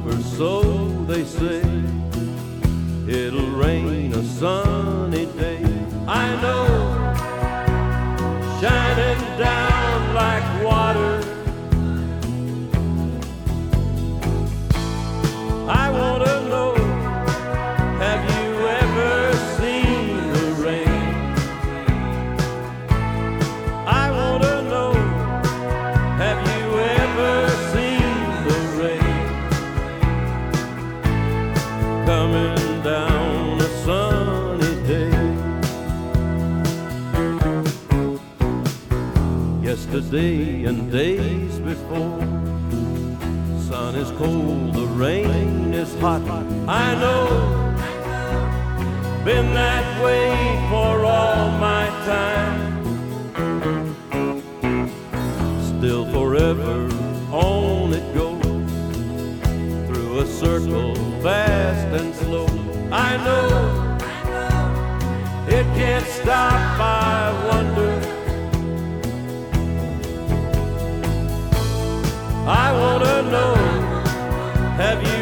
or so they say. It'll rain a sunny day. I know, shining down like water. I want to know, have you ever seen the rain? I want to know, have you ever seen the rain coming down a sunny day? Yesterday and days before, sun is cold, the rain is hot. I know, been that way for all my time. Still forever on it goes, through a circle fast and slow. I know, it can't stop, I wonder. I want to know, have you